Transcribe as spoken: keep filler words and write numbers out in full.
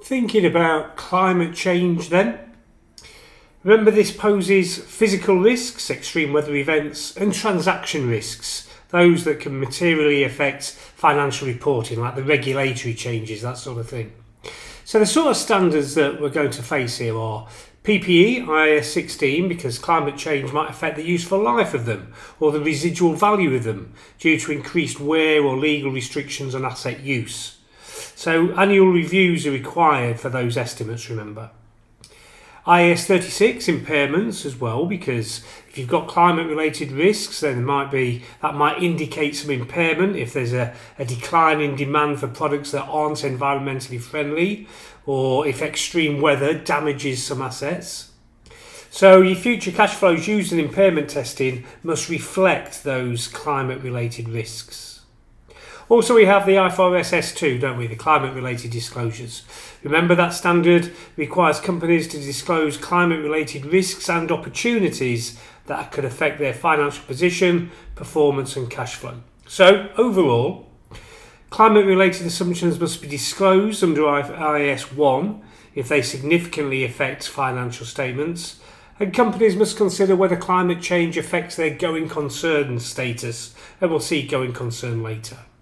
Thinking about climate change then. Remember, this poses physical risks, extreme weather events, and transaction risks, those that can materially affect financial reporting, like the regulatory changes, that sort of thing. So the sort of standards that we're going to face here are P P E, I A S sixteen, because climate change might affect the useful life of them or the residual value of them due to increased wear or legal restrictions on asset use. So annual reviews are required for those estimates, remember. I A S thirty-six, impairments as well, because if you've got climate related risks, then there might be, that might indicate some impairment if there's a, a decline in demand for products that aren't environmentally friendly, or if extreme weather damages some assets. So your future cash flows used in impairment testing must reflect those climate related risks. Also, we have the I F R S S two, don't we, the climate-related disclosures. Remember, that standard requires companies to disclose climate-related risks and opportunities that could affect their financial position, performance and cash flow. So, overall, climate-related assumptions must be disclosed under I A S one if they significantly affect financial statements, and companies must consider whether climate change affects their going concern status, and we'll see going concern later.